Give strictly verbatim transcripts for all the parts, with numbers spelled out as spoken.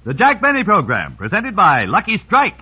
The Jack Benny Program, presented by Lucky Strike.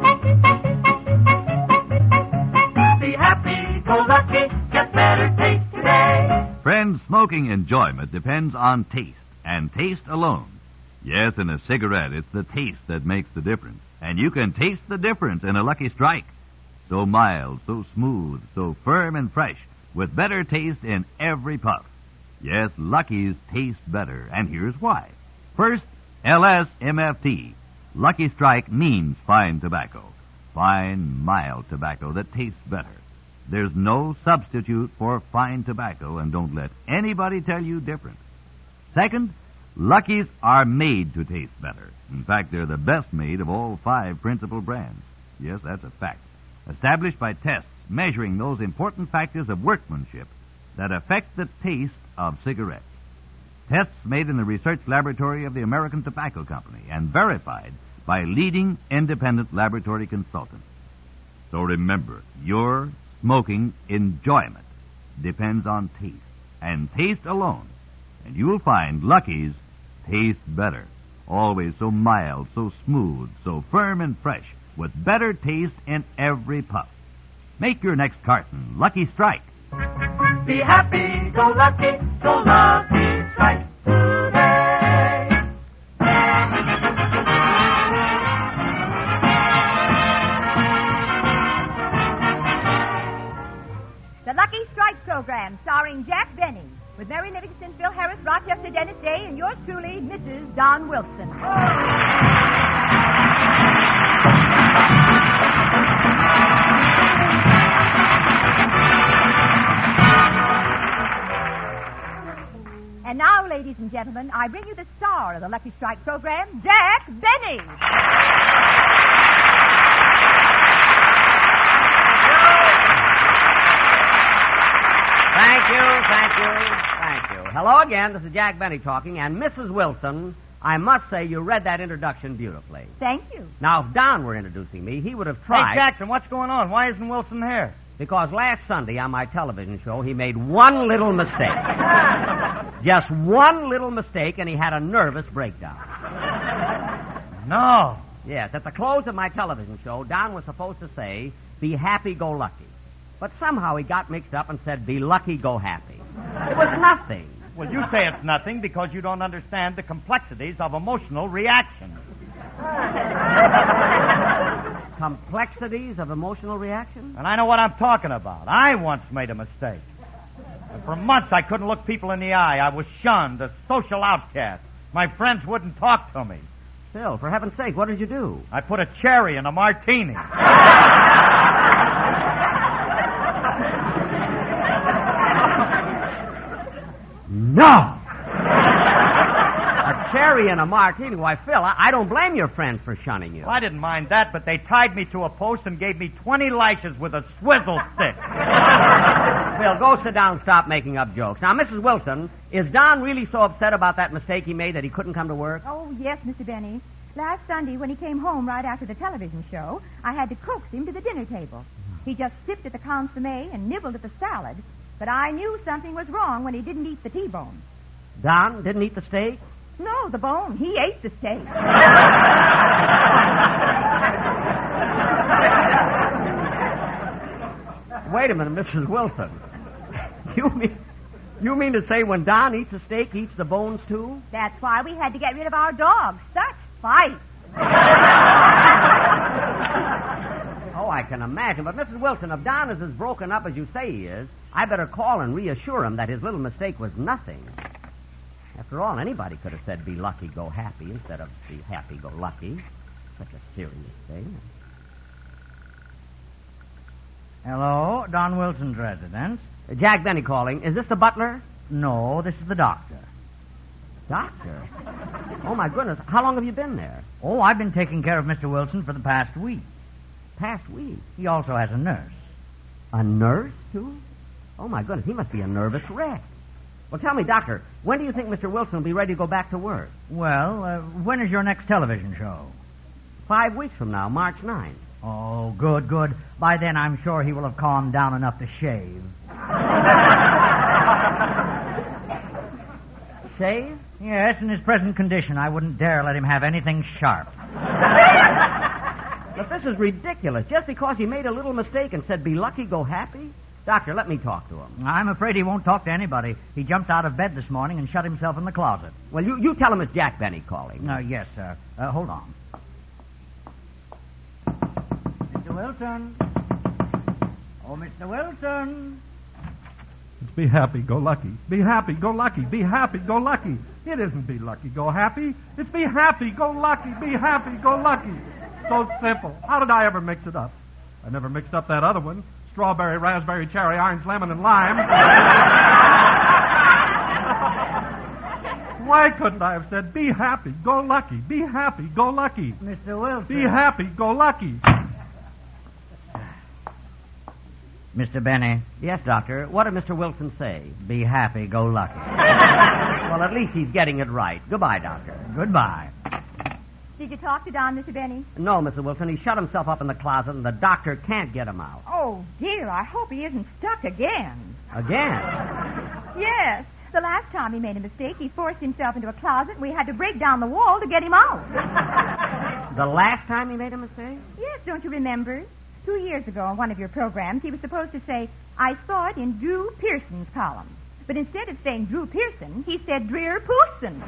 Be happy, go lucky, get better taste today. Friends, smoking enjoyment depends on taste, and taste alone. Yes, in a cigarette, it's the taste that makes the difference. And you can taste the difference in a Lucky Strike. So mild, so smooth, so firm and fresh, with better taste in every puff. Yes, Lucky's taste better, and here's why. First, L S M F T. Lucky Strike means fine tobacco. Fine, mild tobacco that tastes better. There's no substitute for fine tobacco, and don't let anybody tell you different. Second, Lucky's are made to taste better. In fact, they're the best made of all five principal brands. Yes, that's a fact. Established by tests measuring those important factors of workmanship that affect the taste of cigarettes. Tests made in the research laboratory of the American Tobacco Company and verified by leading independent laboratory consultants. So remember, your smoking enjoyment depends on taste, and taste alone. And you'll find Lucky's taste better. Always so mild, so smooth, so firm and fresh, with better taste in every puff. Make your next carton Lucky Strike. Be happy, go lucky, go Lucky Strike today. The Lucky Strike Program, starring Jack Benny, with Mary Livingston, Phil Harris, Rochester, Dennis Day, and yours truly, Missus Don Wilson. And now, ladies and gentlemen, I bring you the star of the Lucky Strike program, Jack Benny. Thank you, thank you, thank you. Hello again, this is Jack Benny talking, and Missus Wilson, I must say you read that introduction beautifully. Thank you. Now, if Don were introducing me, he would have tried... Hey, Jackson, what's going on? Why isn't Wilson here? Because last Sunday on my television show, he made one little mistake. Just one little mistake, and he had a nervous breakdown. No. Yes, at the close of my television show, Don was supposed to say, be happy-go-lucky. But somehow he got mixed up and said, be lucky-go-happy. It was nothing. Well, you say it's nothing because you don't understand the complexities of emotional reaction. Complexities of emotional reaction? And I know what I'm talking about. I once made a mistake. And for months I couldn't look people in the eye. I was shunned, a social outcast. My friends wouldn't talk to me. Phil, for heaven's sake, what did you do? I put a cherry in a martini. No! A cherry and a martini. Why, Phil, I, I don't blame your friends for shunning you. Well, I didn't mind that, but they tied me to a post and gave me twenty lashes with a swizzle stick. Phil, go sit down and stop making up jokes. Now, Missus Wilson, is Don really so upset about that mistake he made that he couldn't come to work? Oh, yes, Mister Benny. Last Sunday, when he came home right after the television show, I had to coax him to the dinner table. He just sipped at the consomme and nibbled at the salad, but I knew something was wrong when he didn't eat the T-bone. Don didn't eat the steak? No, the bone. He ate the steak. Wait a minute, Missus Wilson. You mean, you mean to say when Don eats a steak, he eats the bones too? That's why we had to get rid of our dogs. Such fights. Oh, I can imagine. But, Missus Wilson, if Don is as broken up as you say he is, I better call and reassure him that his little mistake was nothing. After all, anybody could have said, be lucky, go happy, instead of be happy, go lucky. Such a serious thing. Hello, Don Wilson's residence. Uh, Jack Benny calling. Is this the butler? No, this is the doctor. Doctor? Oh, my goodness. How long have you been there? Oh, I've been taking care of Mister Wilson for the past week. Past week? He also has a nurse. A nurse, too? Oh, my goodness. He must be a nervous wreck. Well, tell me, Doctor, when do you think Mister Wilson will be ready to go back to work? Well, uh, when is your next television show? Five weeks from now, March ninth. Oh, good, good. By then, I'm sure he will have calmed down enough to shave. shave? Yes, in his present condition, I wouldn't dare let him have anything sharp. But this is ridiculous. Just because he made a little mistake and said, be lucky, go happy? Doctor, let me talk to him. I'm afraid he won't talk to anybody. He jumped out of bed this morning and shut himself in the closet. Well, you, you tell him it's Jack Benny calling. Uh, yes, sir. Uh, hold on. Mister Wilson. Oh, Mister Wilson. It's be happy, go lucky. Be happy, go lucky. Be happy, go lucky. It isn't be lucky, go happy. It's be happy, go lucky. Be happy, go lucky. So simple. How did I ever mix it up? I never mixed up that other one. Strawberry, raspberry, cherry, orange, lemon, and lime. Why couldn't I have said, be happy, go lucky. Be happy, go lucky. Mister Wilson. Be happy, go lucky. Mister Benny. Yes, Doctor. What did Mister Wilson say? Be happy, go lucky. Well, at least he's getting it right. Goodbye, Doctor. Goodbye. Did you talk to Don, Mister Benny? No, Missus Wilson. He shut himself up in the closet, and the doctor can't get him out. Oh, dear, I hope he isn't stuck again. Again? Yes. The last time he made a mistake, he forced himself into a closet, and we had to break down the wall to get him out. The last time he made a mistake? Yes, don't you remember? Two years ago on one of your programs, he was supposed to say, I saw it in Drew Pearson's column. But instead of saying Drew Pearson, he said Dreer Poosson.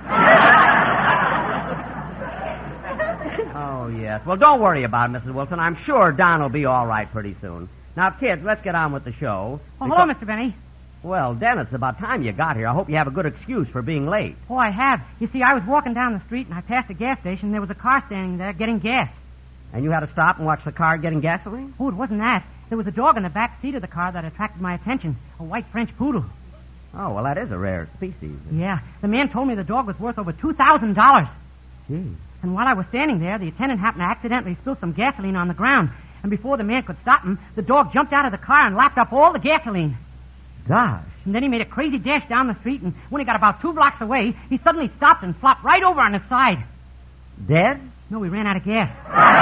Oh, yes. Well, don't worry about it, Missus Wilson. I'm sure Don will be all right pretty soon. Now, kids, let's get on with the show. Oh, hello, Mister Benny. Well, Dennis, it's about time you got here. I hope you have a good excuse for being late. Oh, I have. You see, I was walking down the street, and I passed a gas station, and there was a car standing there getting gas. And you had to stop and watch the car getting gasoline? Oh, it wasn't that. There was a dog in the back seat of the car that attracted my attention. A white French poodle. Oh, well, that is a rare species. Yeah. The man told me the dog was worth over two thousand dollars. Gee. And while I was standing there, the attendant happened to accidentally spill some gasoline on the ground. And before the man could stop him, the dog jumped out of the car and lapped up all the gasoline. Gosh. And then he made a crazy dash down the street, and when he got about two blocks away, he suddenly stopped and flopped right over on his side. Dead? No, he ran out of gas.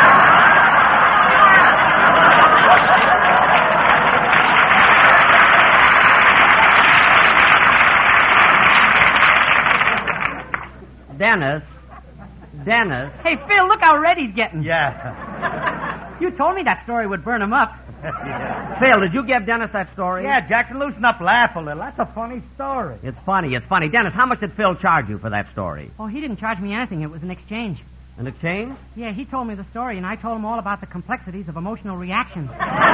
Dennis. Dennis. Hey, Phil, look how red he's getting. Yeah. You told me that story would burn him up. Phil, did you give Dennis that story? Yeah, Jackson, loosen up, laugh a little. That's a funny story. It's funny, it's funny. Dennis, how much did Phil charge you for that story? Oh, he didn't charge me anything. It was an exchange. An exchange? Yeah, he told me the story, and I told him all about the complexities of emotional reactions.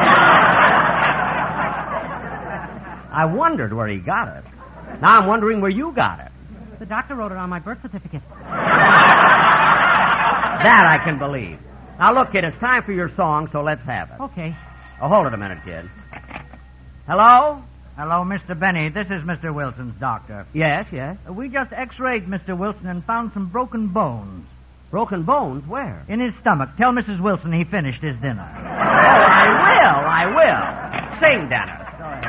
I wondered where he got it. Now I'm wondering where you got it. The doctor wrote it on my birth certificate. That I can believe. Now, look, kid, it's time for your song, so let's have it. Okay. Oh, hold it a minute, kid. Hello? Hello, Mister Benny. This is Mister Wilson's doctor. Yes, yes. Uh, we just x-rayed Mister Wilson and found some broken bones. Broken bones? Where? In his stomach. Tell Missus Wilson he finished his dinner. Oh, I will, I will. Sing, Dennis. Go ahead.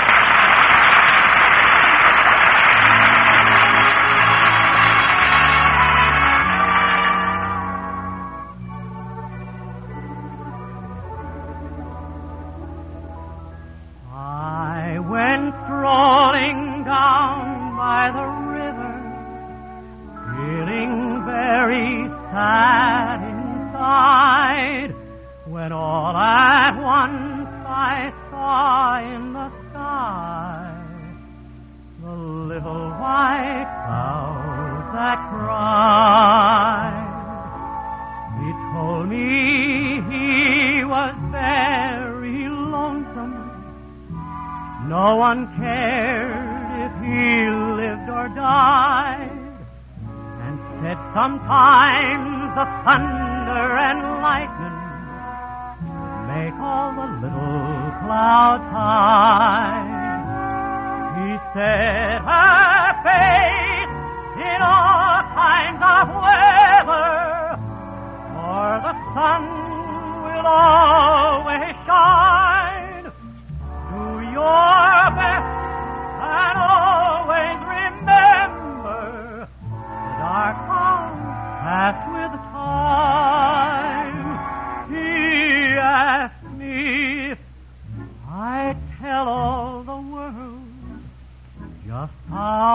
I went strolling down by the river, feeling very sad inside, when all at once I saw in the sky the little white clouds that cried. He told me he was very lonesome. No one cared if he lived or died, and said sometimes the thunder and lightning make all the little clouds hide. He said her face in all kinds of weather, for the sun will always shine. Do your best and always remember the dark hours pass with time. He asked me if I'd tell all the world just how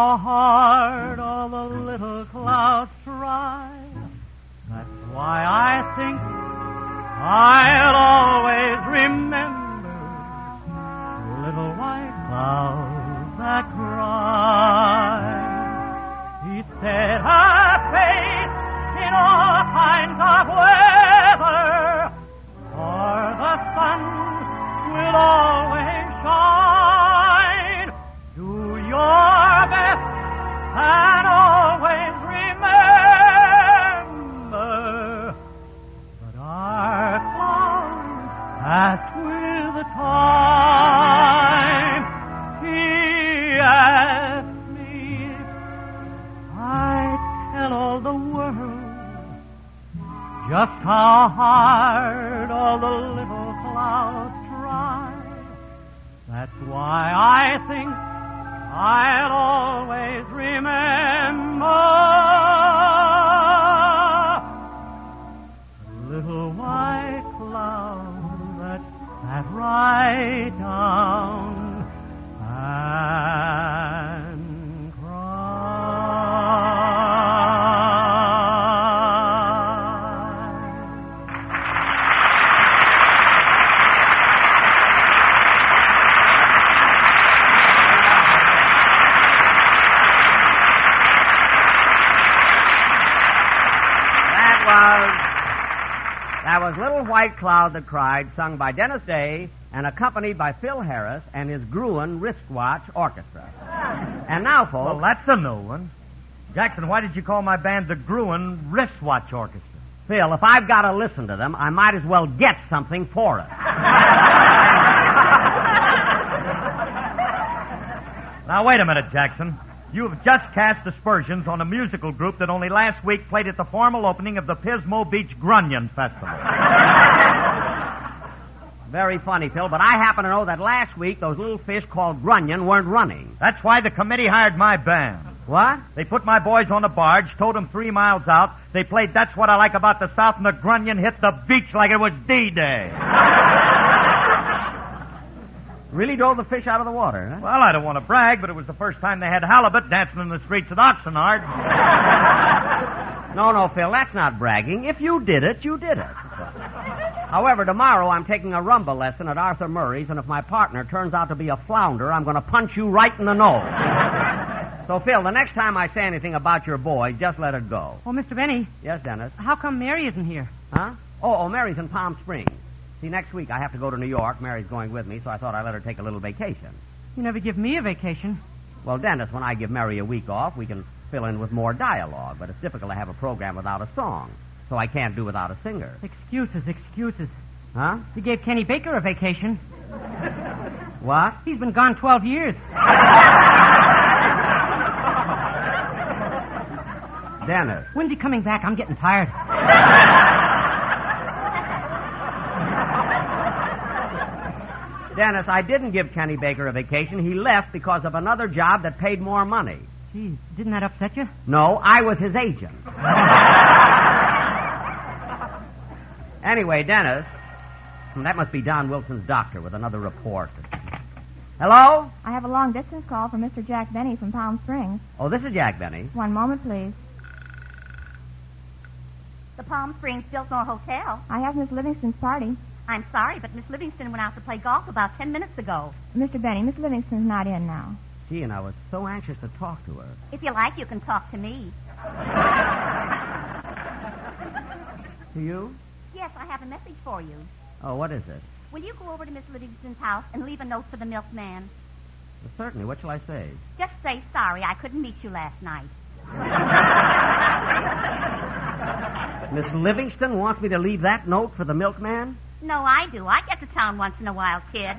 why I think I'll always remember little white clouds that cry. He said her face in all kinds of weather, for the sun will always shine. Do your best and always remember, but our clouds pass with the time. He asked me if I'd tell all the world just how hard all the little clouds try. That's why I think I'll always remember the little white cloud that sat right down and That was Little White Cloud That Cried, sung by Dennis Day and accompanied by Phil Harris and his Gruen Wristwatch Orchestra. And now, folks... Well, that's a new one. Jackson, why did you call my band the Gruen Wristwatch Orchestra? Phil, if I've got to listen to them, I might as well get something for it. Now, wait a minute, Jackson. You have just cast aspersions on a musical group that only last week played at the formal opening of the Pismo Beach Grunion Festival. Very funny, Phil, but I happen to know that last week those little fish called Grunion weren't running. That's why the committee hired my band. What? They put my boys on a barge, towed them three miles out. They played That's What I Like About the South, and the Grunion hit the beach like it was D-Day. Really drove the fish out of the water, huh? Well, I don't want to brag, but it was the first time they had halibut dancing in the streets of Oxnard. No, no, Phil, that's not bragging. If you did it, you did it. However, tomorrow I'm taking a rumba lesson at Arthur Murray's, and if my partner turns out to be a flounder, I'm going to punch you right in the nose. So, Phil, the next time I say anything about your boy, just let it go. Well, Mister Benny. Yes, Dennis? How come Mary isn't here? Huh? Oh, oh, Mary's in Palm Springs. See, next week I have to go to New York. Mary's going with me, so I thought I'd let her take a little vacation. You never give me a vacation. Well, Dennis, when I give Mary a week off, we can fill in with more dialogue, but it's difficult to have a program without a song, so I can't do without a singer. Excuses, excuses. Huh? You gave Kenny Baker a vacation. What? He's been gone twelve years. Dennis. When's he coming back? I'm getting tired. Dennis, I didn't give Kenny Baker a vacation. He left because of another job that paid more money. Gee, didn't that upset you? No, I was his agent. Anyway, Dennis, that must be Don Wilson's doctor with another report. Hello? I have a long-distance call from Mister Jack Benny from Palm Springs. Oh, this is Jack Benny. One moment, please. The Palm Springs Biltmore Hotel. I have Miss Livingston's party. I'm sorry, but Miss Livingston went out to play golf about ten minutes ago. Mister Benny, Miss Livingston's not in now. Gee, and I was so anxious to talk to her. If you like, you can talk to me. To you? Yes, I have a message for you. Oh, what is it? Will you go over to Miss Livingston's house and leave a note for the milkman? Well, certainly. What shall I say? Just say, sorry, I couldn't meet you last night. Miss Livingston wants me to leave that note for the milkman? No, I do. I get to town once in a while, kid.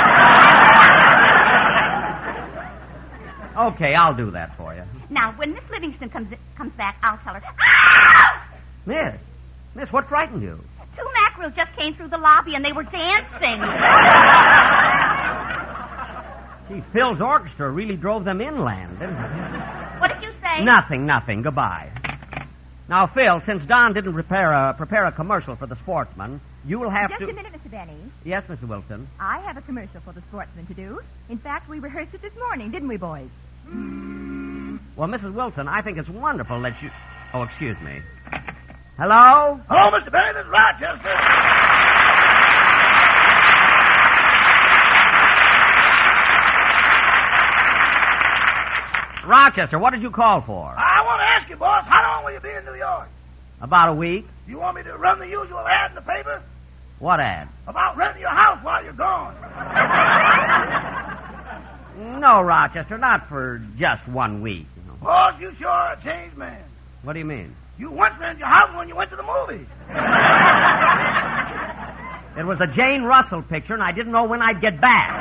Okay, I'll do that for you. Now, when Miss Livingston comes comes back, I'll tell her. Miss, Miss, what frightened you? Two mackerel just came through the lobby and they were dancing. Gee, Phil's orchestra really drove them inland, didn't it? What did you say? Nothing, nothing. Goodbye. Now, Phil, since Don didn't prepare a, prepare a commercial for the Sportsman, you will have Just to... Just a minute, Mister Benny. Yes, Mister Wilson? I have a commercial for the Sportsman to do. In fact, we rehearsed it this morning, didn't we, boys? Well, Missus Wilson, I think it's wonderful that you... Oh, excuse me. Hello? Hello, Mister Benny. This is Rochester. Rochester, what did you call for? I want to ask you, boss, how long will you be in New York? About a week. You want me to run the usual ad in the paper? What ad? About renting your house while you're gone. No, Rochester, not for just one week. You know. Boss, you sure are a changed man. What do you mean? You once rented your house when you went to the movies. It was a Jane Russell picture, and I didn't know when I'd get back.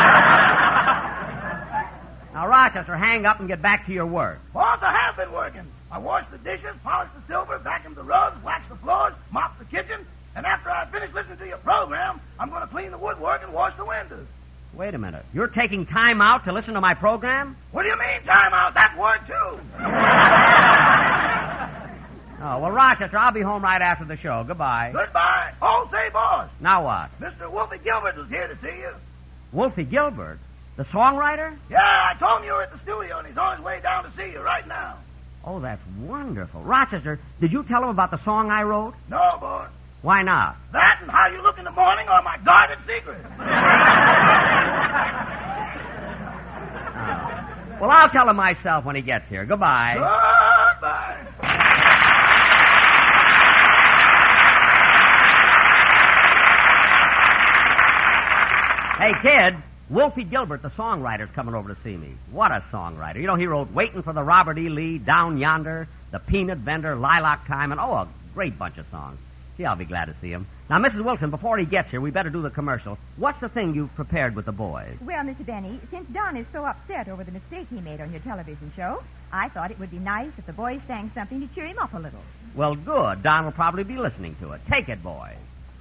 Now, Rochester, hang up and get back to your work. Boss, I have been working. I washed the dishes, polished the silver, vacuumed the rugs, waxed the floors, mopped the kitchen, and after I finish listening to your program, I'm going to clean the woodwork and wash the windows. Wait a minute. You're taking time out to listen to my program? What do you mean, time out? That word, too. Oh, well, Rochester, I'll be home right after the show. Goodbye. Goodbye. Oh, say, boss. Now what? Mister Wolfie Gilbert was here to see you. Wolfie Gilbert? The songwriter? Yeah, I told him you were at the studio, and he's on his way down to see you right now. Oh, that's wonderful. Rochester, did you tell him about the song I wrote? No, boss. Why not? That and how you look in the morning are my guarded secrets. Oh. Well, I'll tell him myself when he gets here. Goodbye. Goodbye. Hey, kids, Wolfie Gilbert, the songwriter's coming over to see me. What a songwriter. You know, he wrote Waiting for the Robert E. Lee, Down Yonder, The Peanut Vendor, Lilac Time, and, oh, a great bunch of songs. Gee, I'll be glad to see him. Now, Missus Wilson, before he gets here, we better do the commercial. What's the thing you've prepared with the boys? Well, Mister Benny, since Don is so upset over the mistake he made on your television show, I thought it would be nice if the boys sang something to cheer him up a little. Well, good. Don will probably be listening to it. Take it, boys.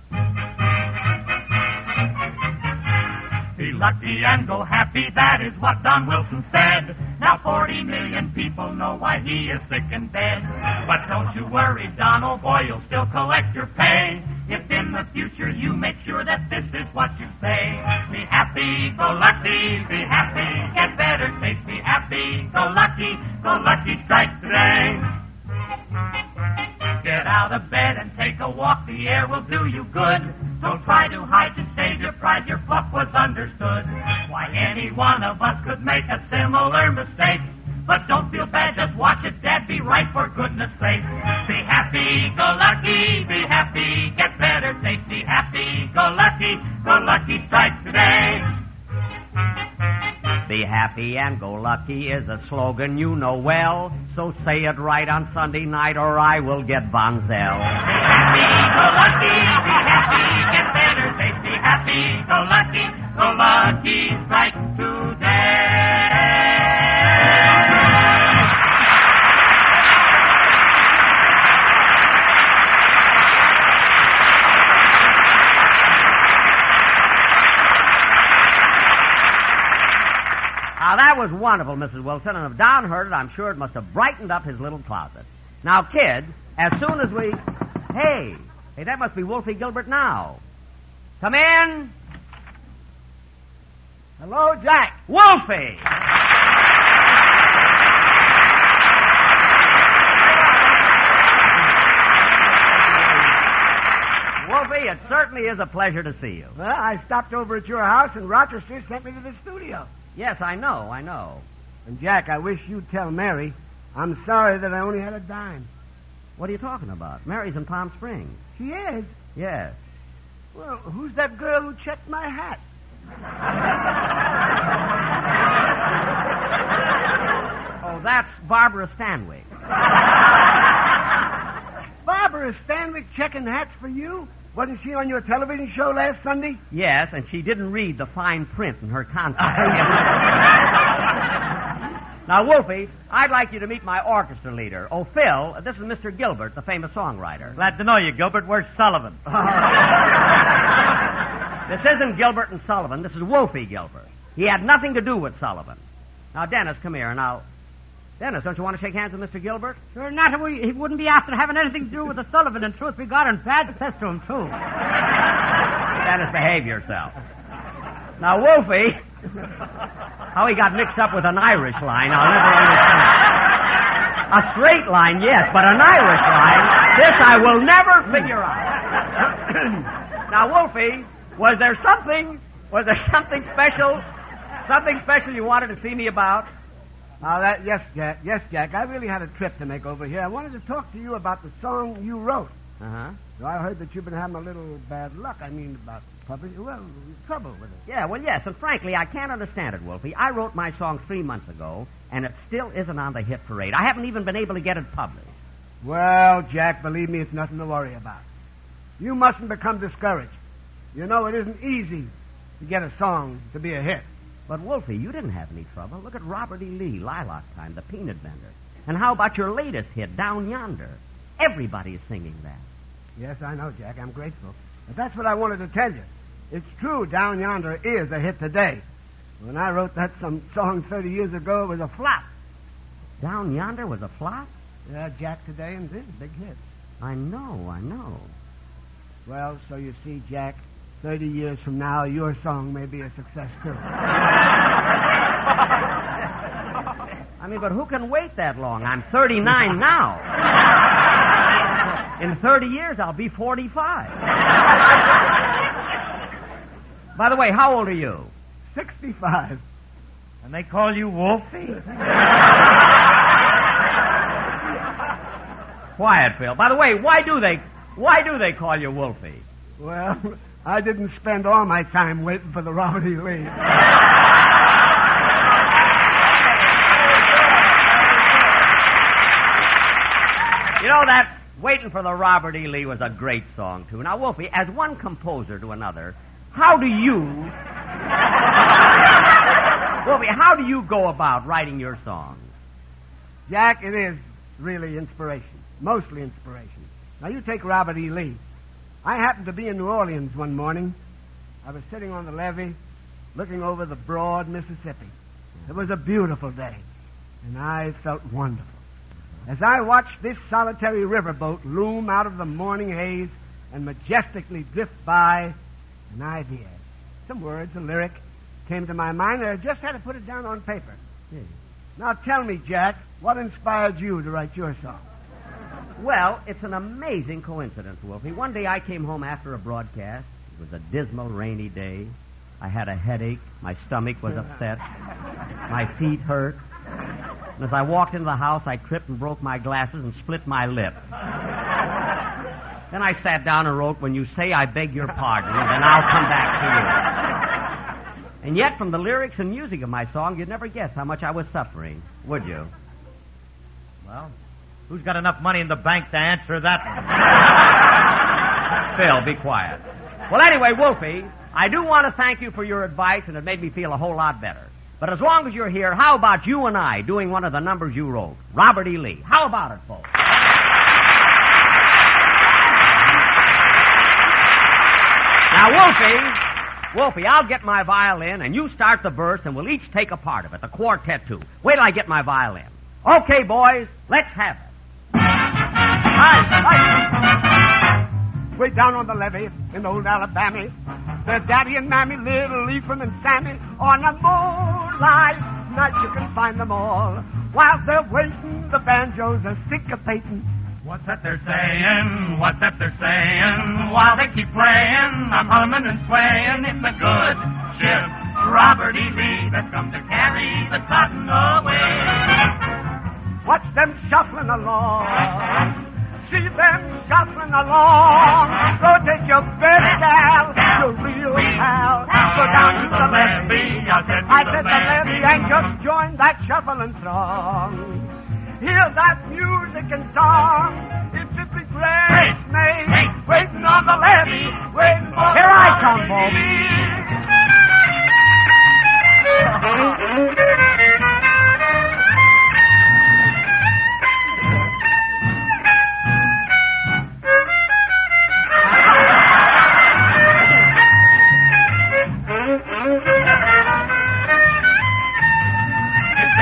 Be lucky and go happy, that is what Don Wilson said. Now forty million people know why he is sick and dead. But don't you worry, Don, old boy, you'll still collect your pay. If in the future you make sure that this is what you say. Be happy, go lucky, be happy, get better, taste, be happy, go lucky, go lucky, strike today. Get out of bed and take a walk, the air will do you good. Don't try to hide to save your pride, your pluck was understood. Why, any one of us could make a similar mistake. But don't feel bad, just watch it, Dad, be right for goodness sake. Be happy, go lucky, be happy, get better, take, be happy, go lucky, go lucky, strike today. Be happy and go lucky is a slogan you know well, so say it right on Sunday night or I will get Bonzel. Be happy, go lucky, be happy, get better, say, be happy, go lucky, go lucky, strike today. Now, that was wonderful, Missus Wilson, and if Don heard it, I'm sure it must have brightened up his little closet. Now, kids, as soon as we... Hey, hey, that must be Wolfie Gilbert now. Come in. Hello, Jack. Wolfie! Wolfie, it certainly is a pleasure to see you. Well, I stopped over at your house, and Rochester sent me to the studio. Yes, I know, I know. And, Jack, I wish you'd tell Mary I'm sorry that I only had a dime. What are you talking about? Mary's in Palm Springs. She is? Yes. Well, who's that girl who checked my hat? Oh, that's Barbara Stanwyck. Barbara Stanwyck checking hats for you? Wasn't she on your television show last Sunday? Yes, and she didn't read the fine print in her contract. Now, Wolfie, I'd like you to meet my orchestra leader. Oh, Phil, this is Mister Gilbert, the famous songwriter. Glad to know you, Gilbert. Where's Sullivan? This isn't Gilbert and Sullivan. This is Wolfie Gilbert. He had nothing to do with Sullivan. Now, Dennis, come here. Now, Dennis, don't you want to shake hands with Mister Gilbert? Sure not. He wouldn't be after having anything to do with the Sullivan. In truth, we got in bad cess to him, too. Dennis, behave yourself. Now, Wolfie, how he got mixed up with an Irish line, I'll never understand. A straight line, yes, but an Irish line, this I will never figure out. Now, Wolfie, was there something, was there something special, something special you wanted to see me about? Oh, that, yes, Jack. Yes, Jack. I really had a trip to make over here. I wanted to talk to you about the song you wrote. Uh-huh. So I heard that you've been having a little bad luck. I mean, about public, well, trouble with it. Yeah, well, yes, and frankly, I can't understand it, Wolfie. I wrote my song three months ago, and it still isn't on the hit parade. I haven't even been able to get it published. Well, Jack, believe me, it's nothing to worry about. You mustn't become discouraged. You know, it isn't easy to get a song to be a hit. But, Wolfie, you didn't have any trouble. Look at Robert E. Lee, Lilac Time, The Peanut Vendor. And how about your latest hit, Down Yonder? Everybody is singing that. Yes, I know, Jack. I'm grateful. But that's what I wanted to tell you. It's true, Down Yonder is a hit today. When I wrote that some song thirty years ago, it was a flop. Down Yonder was a flop? Yeah, Jack today and this big hit. I know, I know. Well, so you see, Jack, thirty years from now, your song may be a success, too. I mean, but who can wait that long? I'm thirty-nine now. In thirty years, I'll be forty-five. By the way, how old are you? sixty-five. And they call you Wolfie? Quiet, Phil. By the way, why do they why do they call you Wolfie? Well, I didn't spend all my time waiting for the Robert E. Lee. You know, that Waiting for the Robert E. Lee was a great song, too. Now, Wolfie, as one composer to another, how do you... Wolfie, how do you go about writing your songs? Jack, it is really inspiration. Mostly inspiration. Now, you take Robert E. Lee. I happened to be in New Orleans one morning. I was sitting on the levee, looking over the broad Mississippi. It was a beautiful day, and I felt wonderful. As I watched this solitary riverboat loom out of the morning haze and majestically drift by, an idea, some words, a lyric, came to my mind, and I just had to put it down on paper. Yeah. Now tell me, Jack, what inspired you to write your song? Well, it's an amazing coincidence, Wolfie. One day I came home after a broadcast. It was a dismal, rainy day. I had a headache. My stomach was upset. My feet hurt. And as I walked into the house, I tripped and broke my glasses and split my lip. Then I sat down and wrote, "When you say I beg your pardon, then I'll come back to you." And yet, from the lyrics and music of my song, you'd never guess how much I was suffering, would you? Well, who's got enough money in the bank to answer that? Phil, be quiet. Well, anyway, Wolfie, I do want to thank you for your advice, and it made me feel a whole lot better. But as long as you're here, how about you and I doing one of the numbers you wrote? Robert E. Lee. How about it, folks? Now, Wolfie, Wolfie, I'll get my violin, and you start the verse, and we'll each take a part of it, the quartet, too. Wait till I get my violin. Okay, boys, let's have it. Right, right. Way down on the levee in old Alabama, there's Daddy and Mammy, little Ephraim and Sammy. On a moonlight night you can find them all. While they're waiting, the banjos are syncopating. What's that they're saying? What's that they're saying? While they keep playing, I'm humming and swaying. It's a good ship, Robert E. Lee, that's come to carry the cotton away. Watch them shuffling along. See them shuffling along. Go take your best gal, your real pal. Go down to the levee. I said the levee and just join that shuffling throng. Hear that music and song. It's simply great, mate. Waiting on the levee, waiting for Here I come, folks.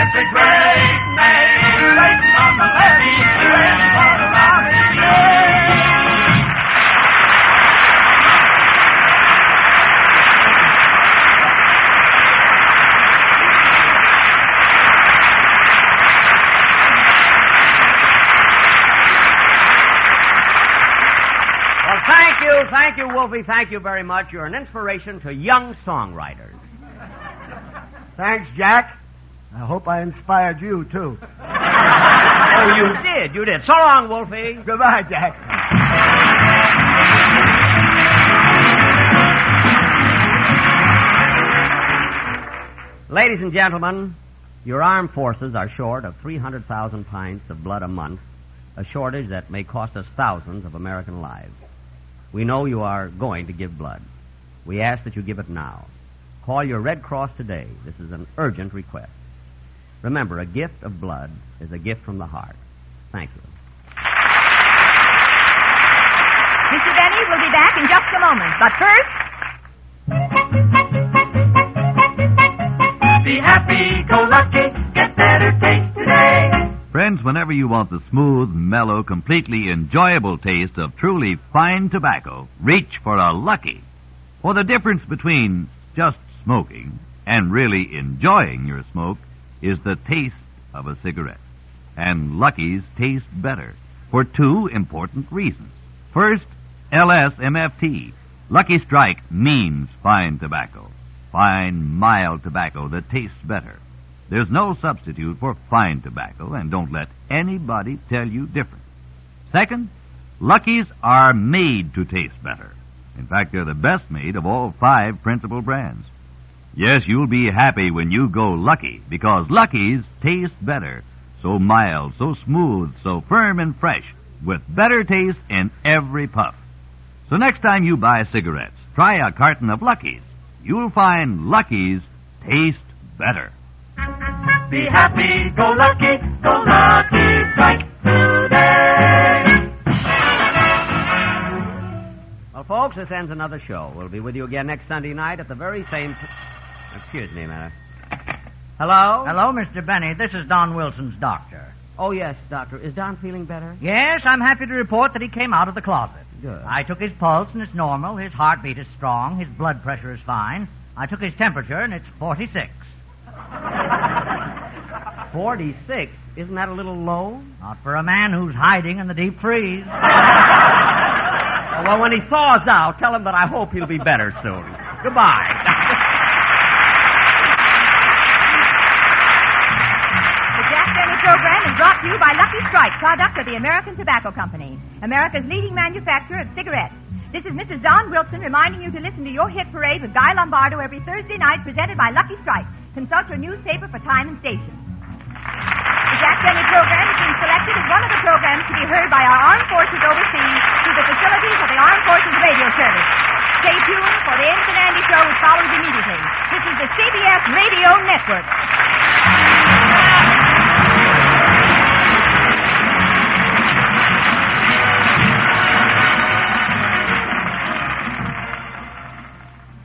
Great name, waiting on the levee, waiting for the Robert E. Lee. you, thank you, Wolfie. Thank you very much. You're an inspiration to young songwriters. Thanks, Jack. I hope I inspired you, too. Oh, you did, you did. So long, Wolfie. Goodbye, Jack. Ladies and gentlemen, your armed forces are short of three hundred thousand pints of blood a month, a shortage that may cost us thousands of American lives. We know you are going to give blood. We ask that you give it now. Call your Red Cross today. This is an urgent request. Remember, a gift of blood is a gift from the heart. Thank you. Mister Benny will be back in just a moment. But first... Be happy, go lucky, get better taste today. Friends, whenever you want the smooth, mellow, completely enjoyable taste of truly fine tobacco, reach for a Lucky. For the difference between just smoking and really enjoying your smoke is the taste of a cigarette. And Lucky's taste better for two important reasons. First, L S M F T. Lucky Strike means fine tobacco. Fine, mild tobacco that tastes better. There's no substitute for fine tobacco, and don't let anybody tell you different. Second, Lucky's are made to taste better. In fact, they're the best made of all five principal brands. Yes, you'll be happy when you go Lucky, because Lucky's taste better. So mild, so smooth, so firm and fresh, with better taste in every puff. So next time you buy cigarettes, try a carton of Lucky's. You'll find Lucky's taste better. Be happy, go lucky, go Lucky Strike today. Well, folks, this ends another show. We'll be with you again next Sunday night at the very same... T- Excuse me a minute. Hello? Hello, Mister Benny. This is Don Wilson's doctor. Oh, yes, Doctor. Is Don feeling better? Yes, I'm happy to report that he came out of the closet. Good. I took his pulse, and it's normal. His heartbeat is strong. His blood pressure is fine. I took his temperature, and it's forty-six. forty-six? Isn't that a little low? Not for a man who's hiding in the deep freeze. Oh, well, when he thaws out, tell him that I hope he'll be better soon. Goodbye. The program is brought to you by Lucky Strike, product of the American Tobacco Company, America's leading manufacturer of cigarettes. This is Missus Don Wilson reminding you to listen to your hit parade with Guy Lombardo every Thursday night, presented by Lucky Strike. Consult your newspaper for time and station. The Jack Benny program has been selected as one of the programs to be heard by our armed forces overseas through the facilities of the Armed Forces Radio Service. Stay tuned for the Ensign Andy Show, which follows immediately. This is the C B S Radio Network.